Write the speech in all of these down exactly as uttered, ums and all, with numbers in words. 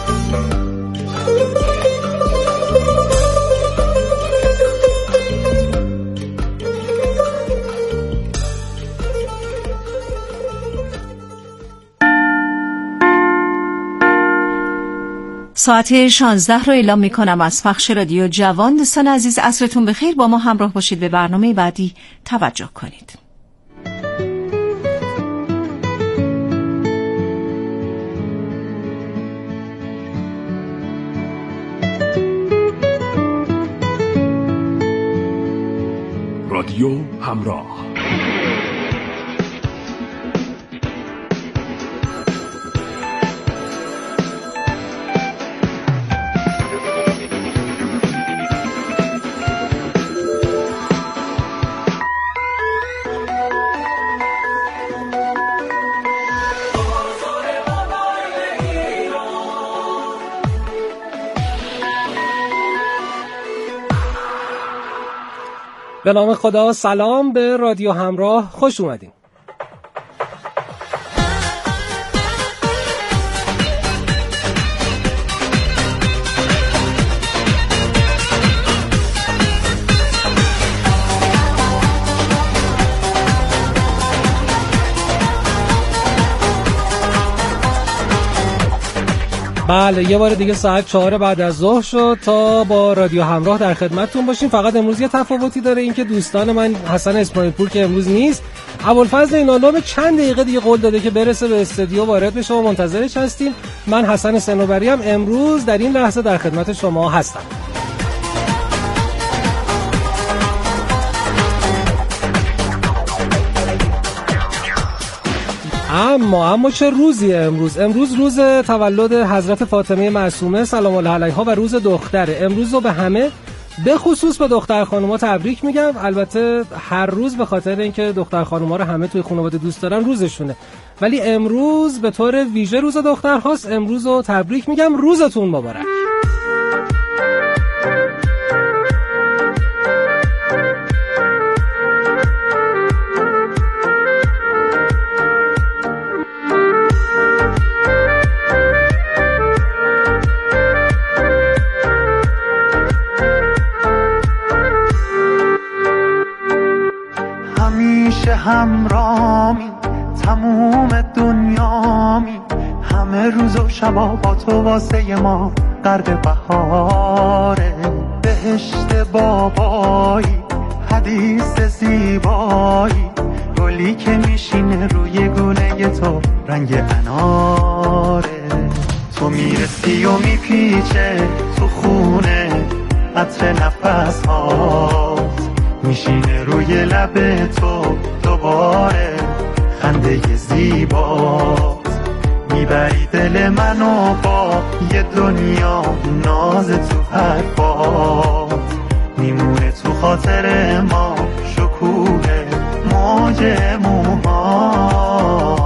ساعت شانزده رو اعلام می کنم از پخش رادیو جوان. دوستان عزیز عصرتون بخیر، با ما همراه باشید، به برنامه بعدی توجه کنید. رادیو همراه. به نام خدا، سلام به رادیو همراه، خوش اومدین. بله، یه بار دیگه ساعت چهار بعد از ظهر شد تا با رادیو همراه در خدمتتون باشیم. فقط امروز یه تفاوتی داره، این که دوستان من حسن اسماعیل پور که امروز نیست، ابوالفضل اینالو به چند دقیقه دیگه قول داده که برسه به استودیو وارد بشه و منتظرش هستیم. من حسن صنوبری هم امروز در این لحظه در خدمت شما هستم. اما اما چه روزیه امروز؟ امروز روز تولد حضرت فاطمه معصومه سلام الله علیها و روز دختره. امروز رو به همه، به خصوص به دختر خانوما تبریک میگم. البته هر روز به خاطر اینکه دختر خانوما رو همه توی خانواده دوست دارن روزشونه، ولی امروز به طور ویژه روز دخترهاست. امروز رو تبریک میگم، روزتون مبارک. همرامی تموم دنیامی، همه روز و شبا با تو واسه ما غرق بهاره. بهشت بابایی، حدیث زیبایی، گلی که میشینه روی گونه تو رنگ اناره. تو میرسی و میپیچه تو خونه عطر نفس هات، میشینه روی لب تو دوباره خنده زیبات. میبری دل منو با یه دنیا ناز تو حرفات، میمونه تو خاطر ما شکوه موج موها.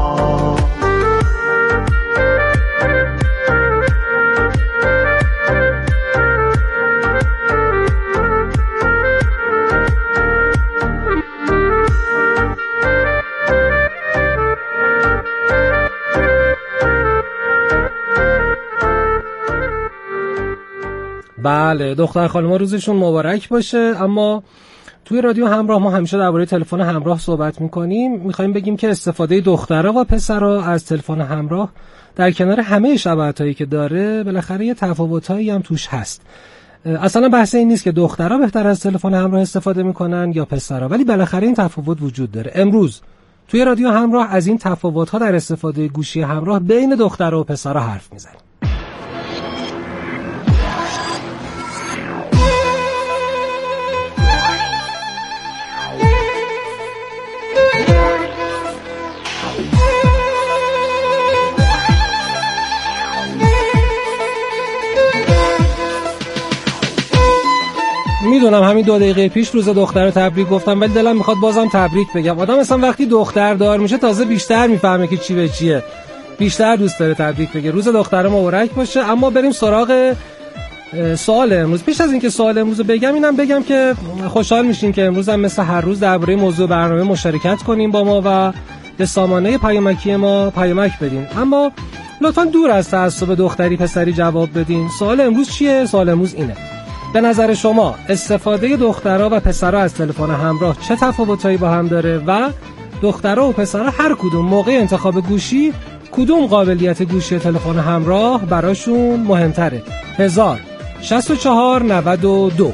بله، دختر خانم‌ها روزشون مبارک باشه. اما توی رادیو همراه ما همیشه درباره تلفن همراه صحبت می‌کنیم. می‌خوایم بگیم که استفاده دخترها و پسرها از تلفن همراه در کنار همه شباهتایی که داره، بالاخره یه تفاوتایی هم توش هست. اصلا بحث این نیست که دخترها بهتر از تلفن همراه استفاده می‌کنن یا پسرها، ولی بالاخره این تفاوت وجود داره. امروز توی رادیو همراه از این تفاوت‌ها در استفاده گوشی همراه بین دخترها و پسرها حرف می‌زنیم. میدونم همین دو دقیقه پیش روز دختر رو تبریک گفتم، ولی دلم میخواد بازم تبریک بگم. آدم مثلا وقتی دختر دار میشه تازه بیشتر میفهمه که چی به چیه، بیشتر دوست داره تبریک بگه. روز دختر مبارک باشه. اما بریم سراغ سوال امروز. پیش از اینکه سوال امروز رو بگم، اینم بگم که خوشحال میشیم که امروز هم مثل هر روز درباره موضوع برنامه مشارکت کنیم با ما و به سامانه پیامکی ما پیامک بدین. اما لطفاً دور از تعصب دختری پسری جواب بدین. سوال امروز چیه؟ سوال امروز اینه: به نظر شما استفاده دخترها و پسرها از تلفن همراه چه تفاوتایی با هم داره و دخترها و پسرها هر کدوم موقع انتخاب گوشی کدوم قابلیت گوشی تلفن همراه براشون مهمتره؟ هزار شصت و چهار نود و دو.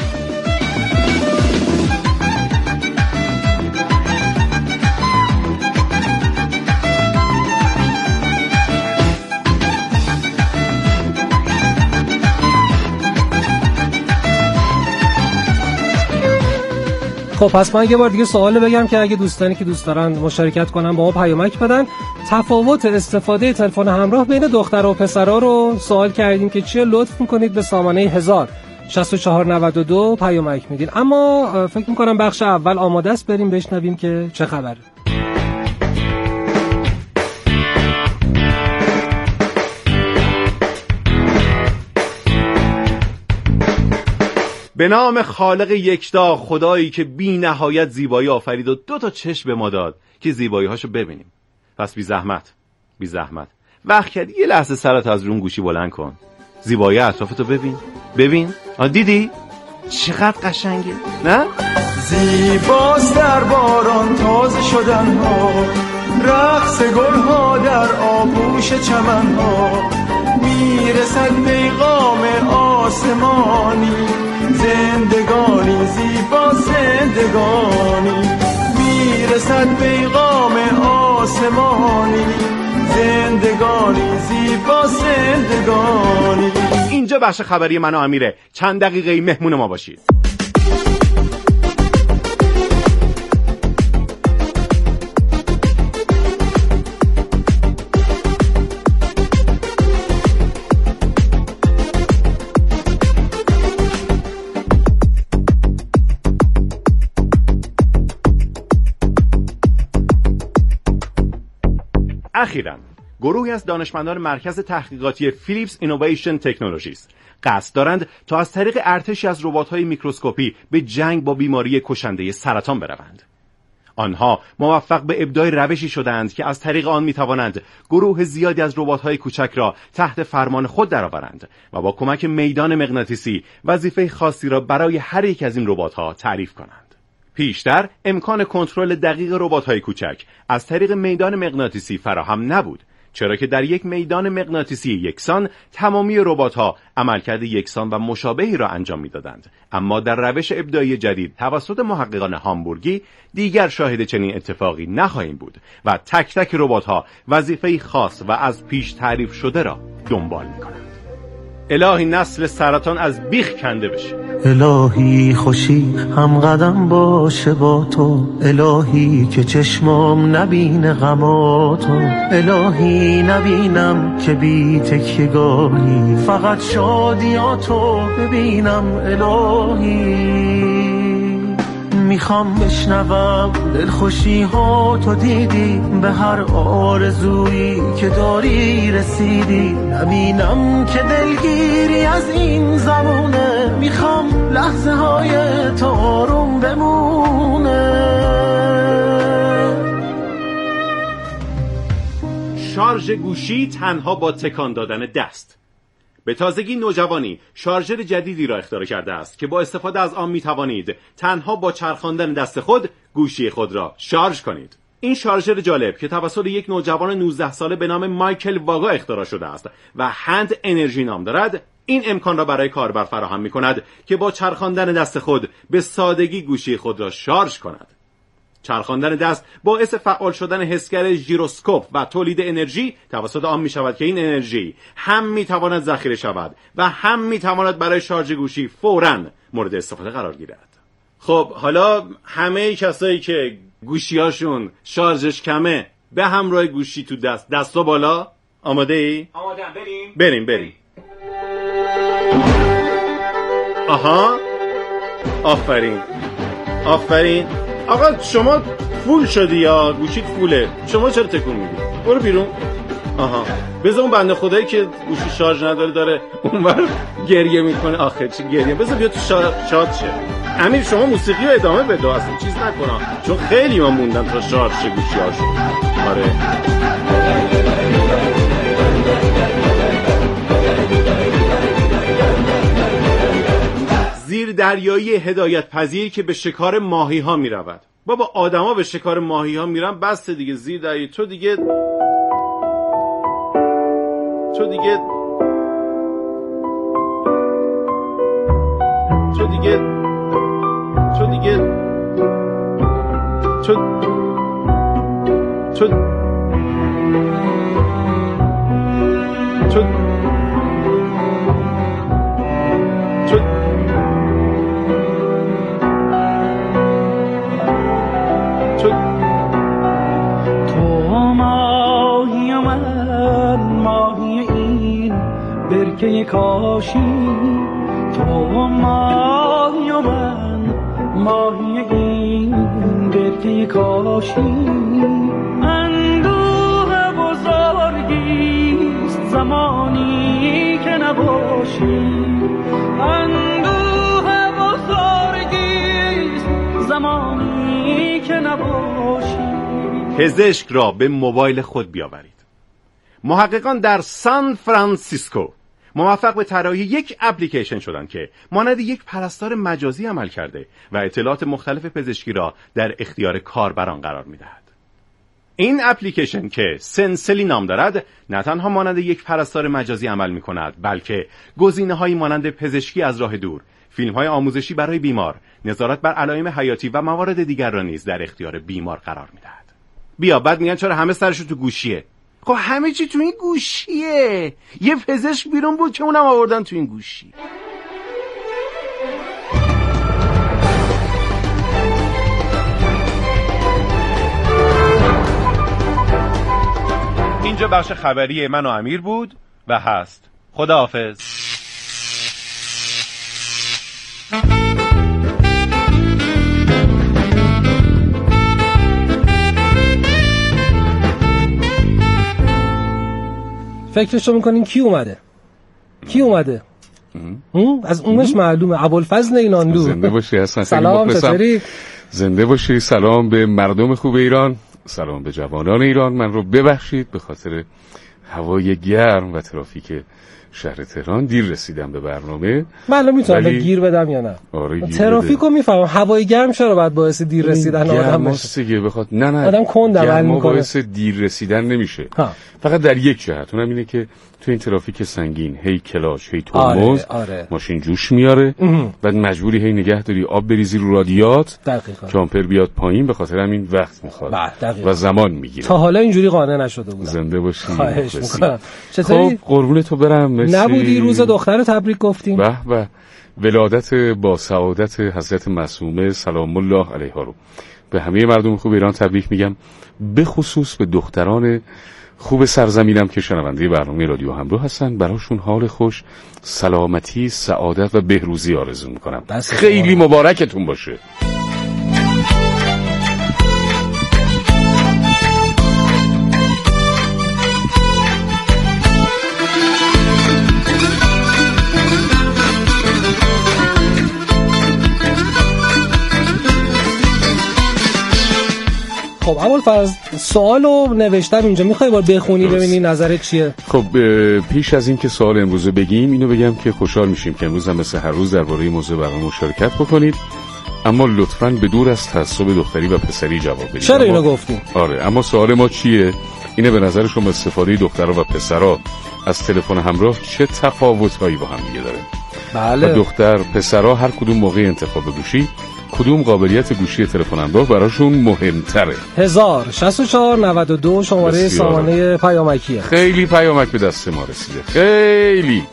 خب پس من یه بار دیگه سوال بگم که اگه دوستانی که دوست دارن مشارکت کنن با ما پیامک بدن. تفاوت استفاده تلفن همراه بین دختر و پسرها رو سوال کردیم که چیه. لطف میکنید به سامانه هزار شصت و چهار نود و دو پیامک میدین. اما فکر میکنم بخش اول آماده است، بریم بشنویم که چه خبره. به نام خالق یکتا، خدایی که بی نهایت زیبایی آفرید و دو تا چشم به ما داد که زیبایی هاشو ببینیم. پس بی زحمت بی زحمت وقت کردی یه لحظه سرت از رون گوشی بلند کن، زیبایی اطرافتو ببین. ببین آ دیدی چقدر قشنگه نه؟ زیباست در باران تازه شدن ها، رقص گل ها در آغوش چمن ها، میرسد پیغام آسمانی، زندگانی زیبا زندگانی، میرسد پیغام آسمانی، زندگانی زیبا زندگانی. اینجا بخش خبری من و امیره، چند دقیقه مهمون ما باشید. اخیراً گروهی از دانشمندان مرکز تحقیقاتی فیلیپس اینوویشن تکنولوژیز قصد دارند تا از طریق ارتشی از ربات‌های میکروسکوپی به جنگ با بیماری کشنده سرطان بروند. آنها موفق به ابداع روشی شدند که از طریق آن میتوانند گروه زیادی از ربات‌های کوچک را تحت فرمان خود درآورند و با کمک میدان مغناطیسی وظیفه خاصی را برای هر یک از این ربات‌ها تعریف کنند. پیشتر امکان کنترل دقیق ربات‌های کوچک از طریق میدان مغناطیسی فراهم نبود، چرا که در یک میدان مغناطیسی یکسان تمامی ربات‌ها عملکرد یکسان و مشابهی را انجام می‌دادند. اما در روش ابداعی جدید توسط محققان هامبورگی دیگر شاهد چنین اتفاقی نخواهیم بود و تک تک ربات‌ها وظیفه‌ای خاص و از پیش تعریف شده را دنبال می‌کنند. الهی نسل سرطان از بیخ کنده بشه. الهی خوشی هم قدم باشه با تو، الهی که چشمام نبینه غماتو، الهی نبینم که بی تکیه‌گاهی، فقط شادیاتو ببینم الهی. میخوام بشنوم دلخوشی ها تو دیدی، به هر آرزویی که داری رسیدی، نبینم که دلگیری از این زمونه، میخوام لحظه های تو آروم بمونه. شارژ گوشی تنها با تکان دادن دست. به تازگی نوجوانی شارژر جدیدی را اختراع کرده است که با استفاده از آن می توانید تنها با چرخاندن دست خود گوشی خود را شارژ کنید. این شارژر جالب که توسط یک نوجوان نوزده ساله به نام مایکل واگا اختراع شده است و هند انرژی نام دارد، این امکان را برای کاربر فراهم می کند که با چرخاندن دست خود به سادگی گوشی خود را شارژ کند. چرخاندن دست باعث فعال شدن حسگر ژیروسکوپ و تولید انرژی توسط آن می شود که این انرژی هم می تواند ذخیره شود و هم می تواند برای شارژ گوشی فوراً مورد استفاده قرار گیرد. خب حالا همه کسایی که گوشیاشون شارژش کمه به همراه گوشی تو دست، دستو بالا. آماده ای؟ آماده ام. بریم بریم بریم آها آفرین آفرین. آقا شما فول شدی یا گوشیت فوله؟ شما چرا تکون میدی؟ برو بیرون. آها بذار اون بنده خدایی که گوشی شارژ نداره داره اونور گریه میکنه. آخه چه گریه؟ بذار بیا تو شا... شاد شه. امیر شما موسیقی رو ادامه بده، اصلا چیز نکنم، چون خیلی من موندم تا شارژ شه گوشی هاشون. آره دریایی هدایت پذیر که به شکار ماهی ها می رود. بابا آدما به شکار ماهی ها میرن، بس دیگه زیر دریایی. تو دیگه تو دیگه تو دیگه تو دیگه تو تو تو تو تو ماهی من، ماهی این برکه کاشی. تو ماهی من، ماهی این برکه کاشی. اندوه بزرگیست زمانی که نباشی. اندوه بزرگیست زمانی که نباشی. پزشک را به موبایل خود بیاورید. محققان در سان فرانسیسکو موفق به طراحی یک اپلیکیشن شدند که مانند یک پرستار مجازی عمل کرده و اطلاعات مختلف پزشکی را در اختیار کاربران قرار می‌دهد. این اپلیکیشن که سنسلی نام دارد، نه تنها مانند یک پرستار مجازی عمل می‌کند، بلکه گزینه‌هایی مانند پزشکی از راه دور، فیلم‌های آموزشی برای بیمار، نظارت بر علائم حیاتی و موارد دیگر را نیز در اختیار بیمار قرار می‌دهد. بیا بعد میگن چرا همه سرشو تو گوشیه؟ خب همه چی تو این گوشیه. یه پزشک بیرون بود که اونم آوردن تو این گوشی. اینجا بخش خبری من و امیر بود و هست. خداحافظ. فکرشو میکنین کی اومده؟ کی اومده؟ از اونش معلومه. ابوالفضل اینانلو. زنده باشی حسن. سلام، چطوری؟ زنده باشی. سلام به مردم خوب ایران، سلام به جوانان ایران. من رو ببخشید به خاطر هوای گرم و ترافیک شهر تهران دیر رسیدم به برنامه. من الان میتونم ولی... گیر بدم یا نه؟ آره ترافیکو میفهمم، هوای گرم چرا باید باعث دیر رسیدن آدم بشه؟ گرم بخواد نه نه آدم کند عمل میکنه. باعث دیر رسیدن نمیشه ها. فقط در یک جهت، اونم اینه که تو این ترافیک سنگین هی کلاش هی ترمز، آره، آره. ماشین جوش میاره، بعد مجبوری هی نگه داری آب بریزی رو رادیات، کامپر بیاد پایین، به خاطر همین وقت میخواد و زمان میگیره. تا حالا اینجوری قانع نشده بودم. زنده باشی. خواهش میکنم. چطوری؟ خب قربون تو برم. مرسی. نبودی روز دختر تبریک گفتیم. به به. ولادت با سعادت حضرت معصومه سلام الله علیها رو به همه مردم خوب ایران تبریک میگم، به خصوص به دختران خوب سرزمینم که شنونده برنامه رادیو همراه هستن. براشون حال خوش، سلامتی، سعادت و بهروزی آرزو میکنم. خیلی مبارکتون باشه. خب ابوالفضل سوالو نوشتم اینجا، میخوای بار بخونی ببینی نظرت چیه؟ خب پیش از این که سوال امروز بگیم اینو بگم که خوشحال میشیم که امروز هم مثل هر روز درباره موضوع برنامه مشارکت بکنید، اما لطفاً به دور از تعصب دختری و پسری جواب بدید. چرا اینو گفتیم؟ آره، اما سوال ما چیه؟ اینه به نظر شما استفاده دخترها و پسرها از تلفن همراه چه تفاوت‌هایی با هم دیگه داره؟ بله. و دختر پسرها هر کدوم موقع انتخاب گوشی کدوم قابلیت گوشی تلفن همراه براشون مهمتره؟ هزار شصت و چهار نود و دو شماره سامانه پیامکیه. خیلی پیامک به دست ما رسیده، خیلی.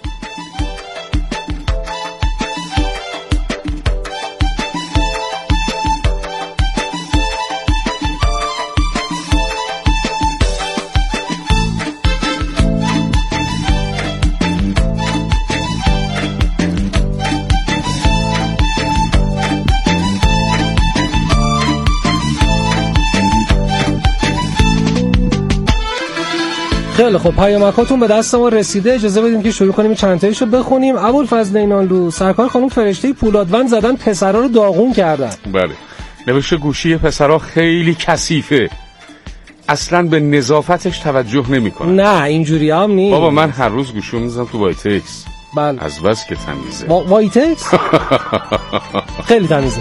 خیلی خب، پیامکاتون به دست ما رسیده. اجازه بدیم که شروع کنیم چند تایشو بخونیم. ابوالفضل اینانلو، سرکار خانم فرشته پولادوند زدن پسرا رو داغون کردن. بله. نوشته گوشی پسرا خیلی کثیفه، اصلا به نظافتش توجه نمیکنه. نه اینجوری هم نیست بابا، من هر روز گوشیو میذارم تو وایتکس، بله. از بس که تمیزه. وا... وایتکس خیلی تمیزه.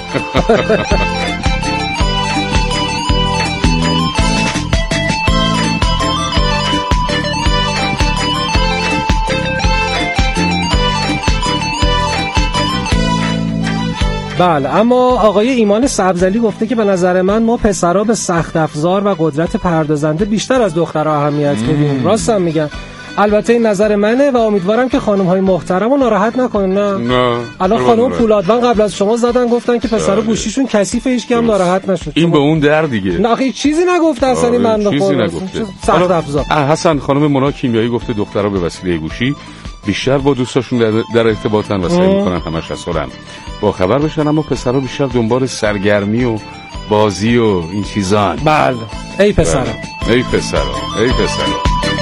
بله، اما آقای ایمان سبزعلی گفته که به نظر من ما پسرها به سخت افزار و قدرت پردازنده بیشتر از دخترها اهمیت میدیم. راستم میگن. البته این نظر منه و امیدوارم که خانم‌های محترم رو ناراحت نکنن. نه, نه. الان خانم پولادوان قبل از شما زدن گفتن که پسرها گوشیشون کثیفه، هیچ کی هم ناراحت نشد. این به اون در دیگه. نه آخه چیزی نگفته اصلا. این من چیزی نگفته. سخت افزار. حسن خانم مونا کیمیایی گفته دخترها به وسیله گوشی بیشتر با دوستاشون در, در ارتباطن و سعی میکنن همش از خودن با خبر بشن، اما پسرها بیشتر دنبال سرگرمی و بازی و این چیزان. بله ای پسرها، ای پسرها، ای پسرها.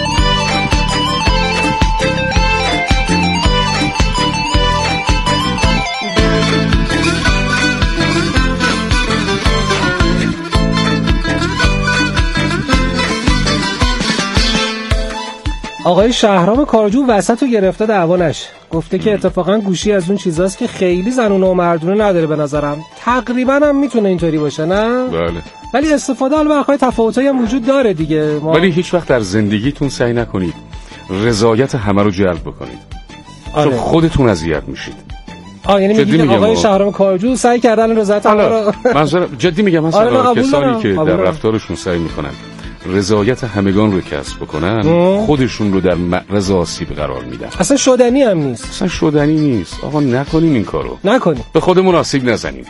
آقای شهرام کارجو وسط رو گرفته دعوانش، گفته که اتفاقا گوشی از اون چیزاست که خیلی زنونه و مردونه نداره به نظرم. تقریبا هم میتونه اینطوری باشه نه؟ بله. ولی استفاده البته تفاوتایی هم وجود داره دیگه. ما... ولی هیچ وقت در زندگیتون سعی نکنید رضایت همه رو جلب بکنید. آره. چون خودتون اذیت میشید. آ یعنی میگید آقای شهرام کارجو سعی کردن رضایت همه رو. منظور جدی میگم مثلا آره کسانی که در رفتارشون سعی میکنن رضایت همگان رو کسب بکنن خودشون رو در معرض آسیب قرار میدن. اصلا شدنی هم نیست. اصلا شدنی نیست. آقا نکنیم این کارو. نکنیم. به خودمون آسیب نزنیم.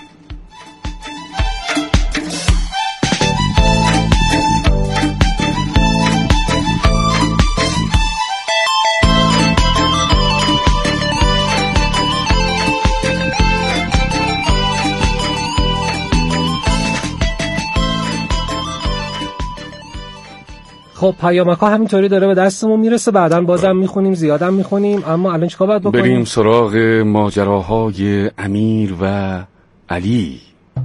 خب پیامک‌ها همینطوری داره به دستمون میرسه، بعداً بازم میخونیم، زیادم میخونیم، اما الان چیکار باید بکنیم؟ بریم سراغ ماجراهای امیر و علی.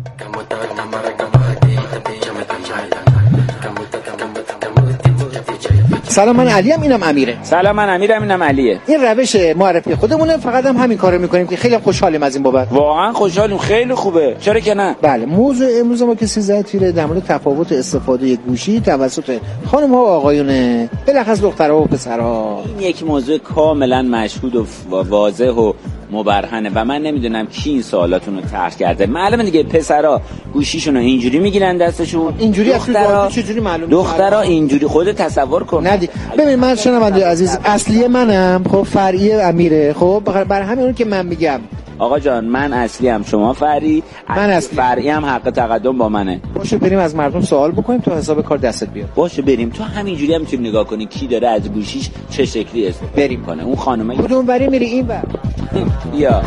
سلام، من علی ام، اینم امیره. سلام، من امیرم، اینم علیه. این روش معرفی خودمونه، فقط هم همین کارو میکنیم که خیلی خوشحالیم از این بابت. واقعا خوشحالیم، خیلی خوبه، چرا که نه. بله، موضوع امروز ما که سیزده تیره در مورد تفاوت استفاده گوشی توسط خانم ها و آقایونه، بالاخص دخترها و پسرها. این یک موضوع کاملا مشهود و واضح و مبرهنه و من نمیدونم کی این سوالاتون رو طرح کرده. معلومه دیگه پسرا گوشیشون رو اینجوری میگیرن دستشون، اینجوری دخترا چجوری معلومه؟ دخترا اینجوری. خودت تصور کن. ندی ببین، من شنونده عزیز اصلی منم، خب فرعی امیره، خب برای همین اون که من میگم. آقا جان من اصلی هم، شما فرعی، من اصلی، فرعی هم حق تقدم با منه. باشه بریم از مردم سوال بکنیم تو حساب کار دستت بیاد. باشه بریم، تو همینجوری هم میتونی نگاه کنی کی داره از گوشیش چه شکلی استفاده بریم کنه. اون خانمه کدوم وری میری این ور. یا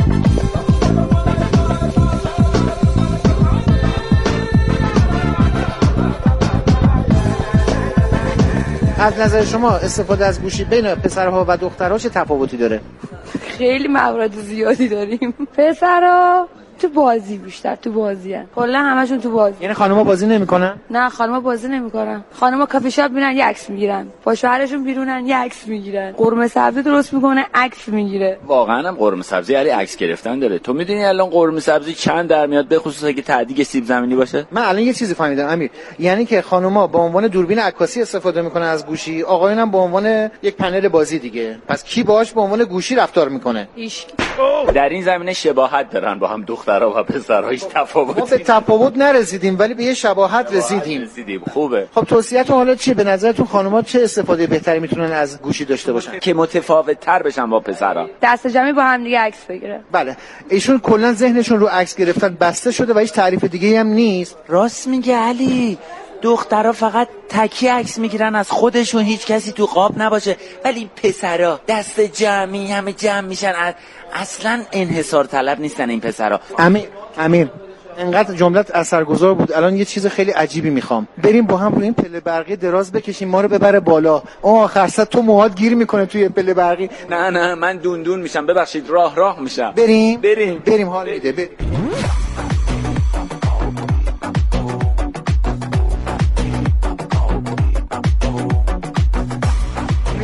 از نظر شما استفاده از گوشی بین پسرها و دخترها چه تفاوتی داره؟ خیلی موارد زیادی داریم. پسرها تو بازی بیشتر تو بازی ان، کلا همشون تو بازی. یعنی خانم‌ها بازی نمی‌کنن؟ نه خانم‌ها بازی نمی‌کنن. خانم‌ها کافی شاپ میرن یه عکس میگیرن، با شوهرشون بیرونن یه عکس میگیرن، قرمه سبزی درست میکنه عکس میگیره. واقعا هم قرمه سبزی هری عکس گرفتن داره. تو میدونی الان قرمه سبزی چند در میاد، به خصوص اگه تعدیق سیب زمینی باشه؟ من الان یه چیزی فهمیدم امیر، یعنی که خانم‌ها به عنوان دوربین عکاسی استفاده میکنن از گوشی، آقایون هم به عنوان یک پنل بازی دیگه. پس کی باهاش به عنوان گوشی رفتار میکنه؟ هیچ. در این زمینه شباهت دارن با هم دخترها و پسرها، هیچ تفاوتی. ما به تفاوت نرسیدیم ولی به یه شباهت رسیدیم. رسیدیم. خوبه. خب توصیه‌تون حالا چیه؟ به نظرتون خانم‌ها چه استفاده بهتری میتونن از گوشی داشته باشن که متفاوت‌تر بشن با پسرها؟ دست جمعی با هم دیگه عکس بگیره. بله، ایشون کلا ذهنشون رو عکس گرفتن بسته شده و هیچ تعریف دیگه‌ای هم نیست. راست میگه علی. دخترها فقط تکی عکس میگیرن از خودشون، هیچ کسی تو قاب نباشه، ولی پسرا دست جمعی همه جمع میشن. اصلا انحصار طلب نیستن این پسرا. امیر امیر انقدر جملت اثرگذار بود، الان یه چیز خیلی عجیبی میخوام. بریم با هم روی این پله برقی دراز بکشیم، ما رو ببره بالا. اون آخر سر تو موهات گیر میکنه توی پله برقی. نه نه من دون دون میشم، ببخشید راه راه میشم. بریم بریم بریم حال میده بریم.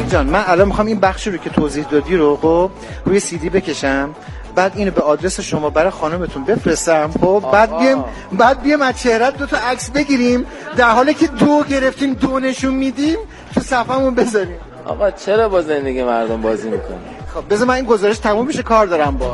جان من الان میخوام این بخشی رو که توضیح دادی رو خب روی سی دی بکشم، بعد اینو به آدرس شما برای خانمتون بفرستم، خب بعد بیام بعد بیام از چهرهت دو تا عکس بگیریم، در حالی که دو گرفتیم دو نشون میدیم تو صفحمون بذاریم. آقا چرا با زندگی مردم بازی میکنی؟ خب بذار من این گزارش تموم میشه، کار دارم با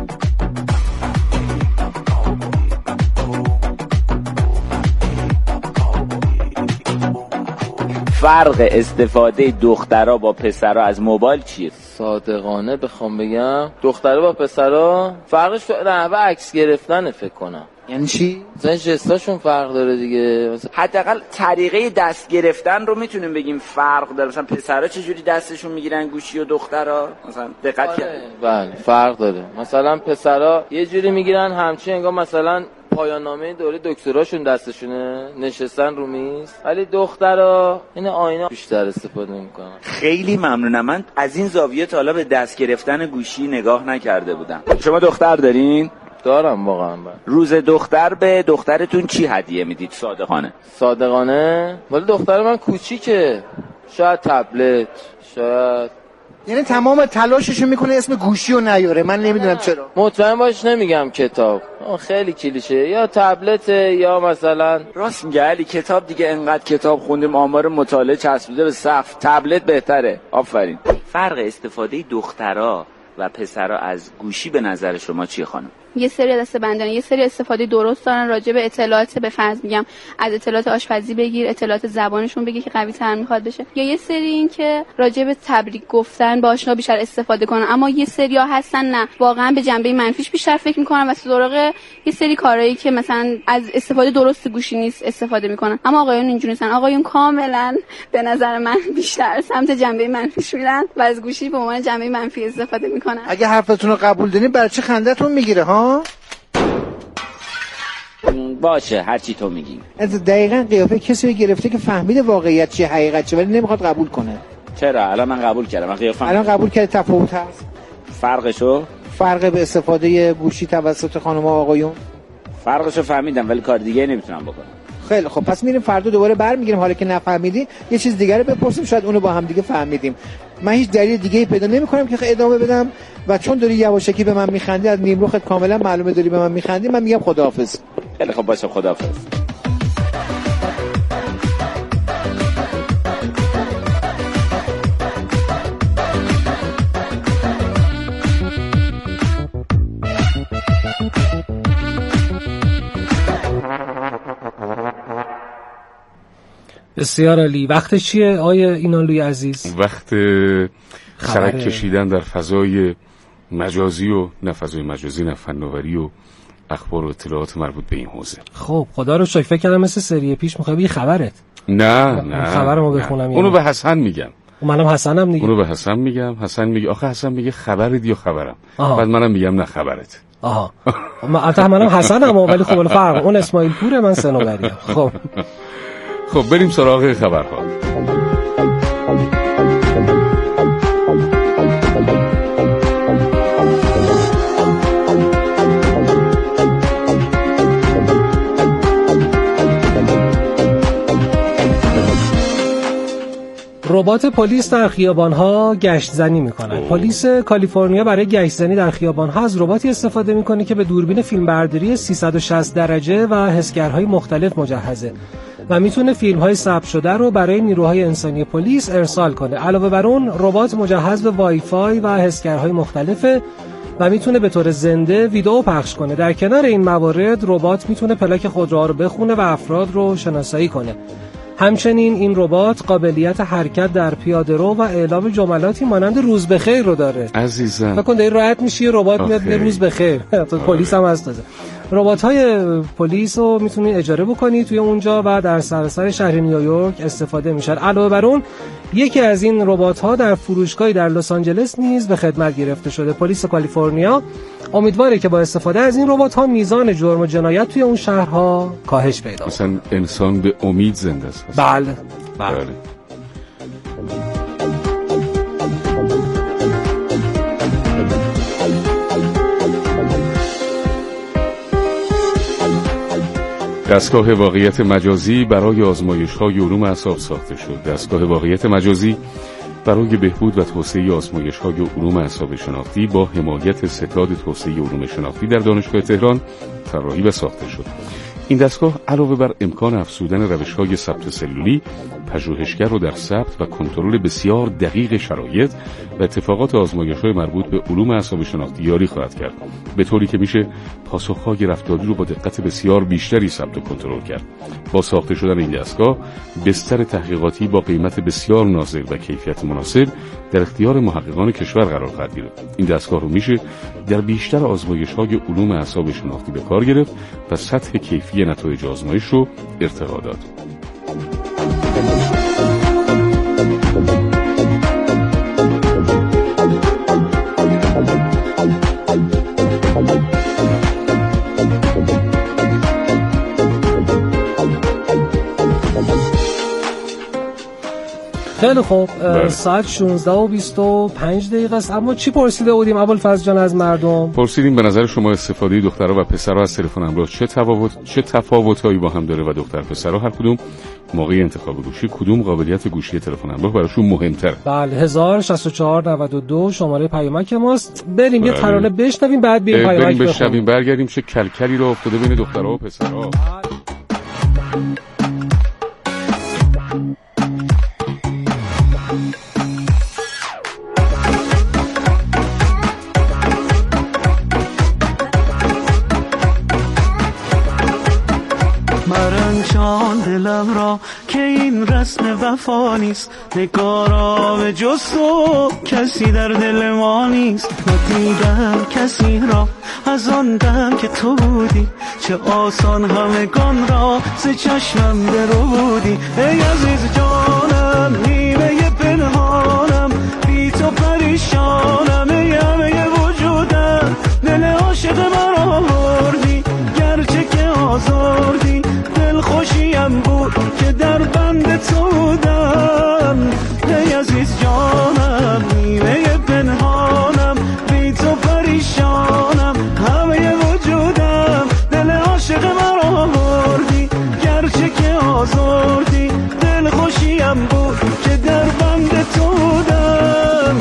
فرق استفاده دخترها با پسرها از موبایل چیه؟ صادقانه بخوام بگم دخترها با پسرها فرقش تو نحوه عکس گرفتنه فکر کنم. یعنی چی؟ مثلا جستاشون فرق داره دیگه. مثلا حداقل طریقه دست گرفتن رو میتونیم بگیم فرق داره. مثلا پسرها چجوری دستشون میگیرن گوشی و دخترها مثلا دقت آره. کرد؟ بله فرق داره. مثلا پسرها یه جوری میگیرن همچین انگار مثلا پایان نامه دوره دکتراشون دستشونه نشستن رو میز، ولی دخترها این آینه بیشتر استفاده میکنن. خیلی ممنونم، من از این زاویه تا حالا به دست گرفتن گوشی نگاه نکرده بودم. شما دختر دارین؟ دارم واقعا. من روز دختر به دخترتون چی هدیه میدید صادقانه؟ صادقانه ولی دختر من کوچیکه، شاید تبلت، شاید یعنی تمام تلاششو میکنه اسم گوشی رو نیاره. من نمیدونم چرا. مطمئن باش نمیگم کتاب، خیلی کلیشه، یا تبلت یا مثلا راست میگه علی کتاب دیگه، انقدر کتاب خوندیم آمار مطالعه چسبیده به صف، تبلت بهتره. آفرین. فرق استفاده دخترها و پسرها از گوشی به نظر شما چیه خانم؟ یه سری دسته‌بندانه، یه سری استفاده درست دارن راجع به اطلاعات، به فرض میگم از اطلاعات آشپزی بگیر، اطلاعات زبانشون بگیر که قوی تر میخواد بشه، یا یه سری این که راجع به تبریک گفتن با آشنا بیشتر استفاده کنن. اما یه سری‌ها هستن نه، واقعا به جنبه منفیش بیشتر فکر میکنن و سراغ یه سری کارهایی که مثلا از استفاده درست گوشی نیست استفاده میکنن. اما آقایون اینجوری نیستن، آقایون کاملا به نظر من بیشتر سمت جنبه منفیش میرن و از گوشی به عنوان جنبه منفی استفاده میکنن. اگه حرفتون رو قبول دارین برای چه خنده‌تون میگیره ها؟ باشه هر چی تو میگی. دقیقاً قیافه کسی رو گرفته که فهمیده واقعیت چیه، حقیقت چیه، ولی نمیخواد قبول کنه. چرا؟ الان من قبول کردم. من قیافم الان قبول کرد تفاوت هست. فرقشو؟ فرق به استفاده گوشی توسط خانم و آقایون. فرقشو فهمیدم ولی کار دیگه نمیتونم بکنم. خیلی خب پس میریم فردا دوباره برمیگردیم، حالا که نفهمیدی یه چیز دیگه رو بپرسیم، شاید اونو با هم دیگه فهمیدیم. من هیچ دلیل دیگه‌ای پیدا نمی‌کنم که ادامه بدم و چون داری یواشکی به من میخندی، از نیمروخت کاملا معلومه داری به من میخندی، من میگم خداحافظ. خیلی خب باشه خداحافظ. بسیار عالی. وقت چیه آیه اینانلوی عزیز؟ وقت سرک کشیدن در فضای مجازی و نه فضای مجازی، نه فناوری و اخبار و اطلاعات مربوط به این حوزه. خب خدا رو شکر، فکر کردم مثل سری پیش میخوای بگی خبرت. نه نه خبرمو بخونم. اونو به حسن میگم. منم حسنم دیگه. اونو به حسن میگم. حسن میگه آخه حسن میگه خبرت یا خبرم. آها. بعد منم میگم نه خبرت. آها. البته منم حسنم ولی خب الفرق اون اسماعیل پوره، من صنوبریم. خب خب بریم سراغ خبرها. ربات پلیس در خیابان‌ها گشت زنی می‌کند. پلیس کالیفرنیا برای گشت زنی در خیابان‌ها از رباتی استفاده می‌کنه که به دوربین فیلمبرداری سیصد و شصت درجه و حسگرهای مختلف مجهزه و میتونه فیلم‌های ثبت شده رو برای نیروهای انسانی پلیس ارسال کنه. علاوه بر اون ربات مجهز به وای فای و حسگرهای مختلفه و میتونه به طور زنده ویدئو پخش کنه. در کنار این موارد ربات میتونه پلاک خودروها رو بخونه و افراد رو شناسایی کنه. همچنین این ربات قابلیت حرکت در پیاده‌رو و اعلام جملاتی مانند روز بخیر رو داره. عزیزم فکر کن داری راحت میشی ربات میاد میگه روز بخیر. تو پلیس هم هست داره. ربات‌های پلیس رو میتونید اجاره بکنی توی اونجا و در سراسر شهر نیویورک استفاده میشن. علاوه بر اون یکی از این ربات‌ها در فروشگاهی در لس آنجلس نیز به خدمت گرفته شده. پلیس کالیفرنیا امیدواره که با استفاده از این ربات‌ها میزان جرم و جنایت توی اون شهرها کاهش پیدا کنه. مثلا انسان به امید زنده است. بله بله, بله. دستگاه واقعیت مجازی برای آزمایش‌های علوم اعصاب ساخته شد. دستگاه واقعیت مجازی برای بهبود و توسعه آزمایش‌های علوم اعصاب شناختی با حمایت ستاد توسعه علوم شناختی در دانشگاه تهران طراحی و ساخته شد. این دستگاه علاوه بر امکان افزودن روش‌های ثبت سلولی، پژوهشگر رو در ثبت و کنترل بسیار دقیق شرایط و اتفاقات آزمایش‌های مربوط به علوم اعصاب شناختی یاری خواهد کرد، به طوری که میشه پاسخ‌های رفتاری رو با دقت بسیار بیشتری ثبت و کنترل کرد. با ساخته شدن این دستگاه، بستر تحقیقاتی با قیمت بسیار نازل و کیفیت مناسب در اختیار محققان کشور قرار خواهد گرفت. این دستگاه رو میشه در بیشتر آزمایش‌های علوم اعصاب شناختی به کار گرفت و سطح کیفی نتایج آزمایش رو ارتقا داد. خیلی خوب، ساعت شانزده و بیست و پنج دقیقه است. اما چی پرسیده بودیم ابوالفضل جان از مردم؟ پرسیدیم به نظر شما استفاده دخترها و پسرها از تلفن همراه چه تفاوت چه تفاوتایی با هم داره و دختر پسرها هر کدوم موقع انتخاب گوشی کدوم قابلیت گوشی تلفن همراه براشون مهمتره؟ بله، هزار و شصت و چهار نود و دو شماره پیامک ماست. بریم بله. یه ترانه بشنویم بعد بیایم پیامک بریم بشنویم برگردیم. چه کلکلی رو افتاده بین دخترها و پسرها. مرنجان دلم را که این رسم وفا نیست، نگارا به جز تو کسی در دل ما نیست. ندیدم کسی را از آن دم که تو بودی، چه آسان همگان را ز چشمم درودی. ای عزیز جانم نیمه پنهانم، بی تو پریشانم، ای همه وجودم دل عاشق من آوردی، گرچه که آزردی دل خوشیم بود که در بند تو بودم. ای عزیز جانم نیمه پنهانم، بی تو پریشانم، همه وجودم دل عاشق من آوردی، گرچه که آزردی دل خوشیم بود که در بند تو بودم.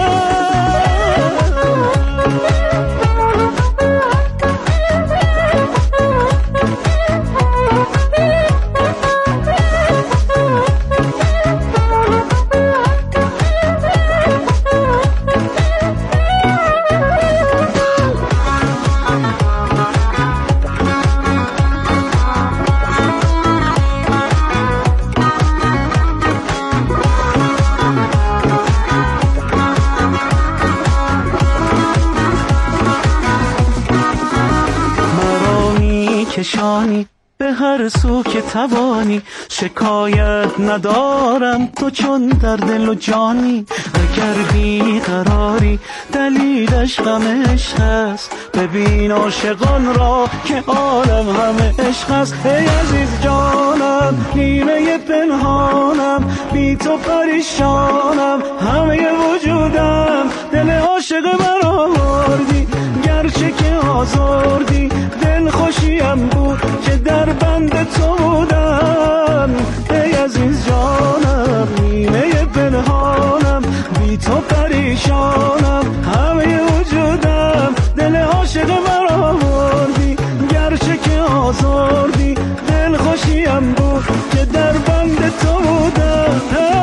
کشانی به هر سو که توانی، شکایت ندارم تو چون در دل و جانی. اگر بی قراری دلیلش غم عشق است، ببین عاشقان را که عالم همه عشق است. ای عزیز جانم نیمه پنهانم، بی تو پریشانم، همه وجودم دل عاشق من آوردی، گرچه که آزردی دل خوشیم بود که در بند تو بودم. ای عزیز جانم نیمه پنهانم، بی تو پریشانم، همه وجودم دل عاشق من آوردی، گرچه که آزردی دل خوشیم بود که در بند تو بودم.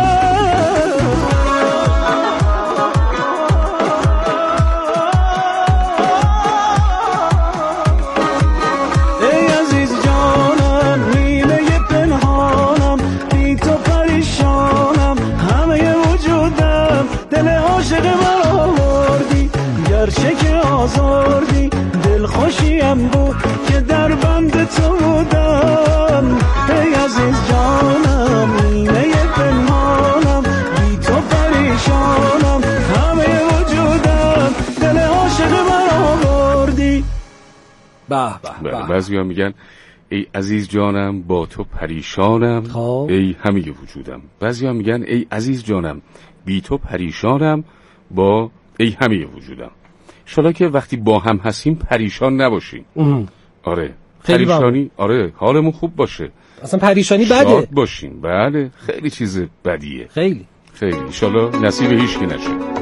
گرچه که آزردی دل خوشیم بود که در بند تو بودم. ای عزیز جانم نیمه پنهانم، بی تو پریشانم، همه وجودم دل عاشق من آوردی. به به به. بعضیا میگن ای عزیز جانم با تو پریشانم، خواه. ای همه وجودم. بعضیا میگن ای عزیز جانم بی تو پریشانم با ای همه وجودم. شالا که وقتی با هم هستیم پریشان نباشیم. ام. آره پریشانی آره حالمون خوب باشه، اصلا پریشانی بده، شاد باشیم. بله خیلی چیز بدیه، خیلی خیلی انشالله نصیب هیچ کی نشه.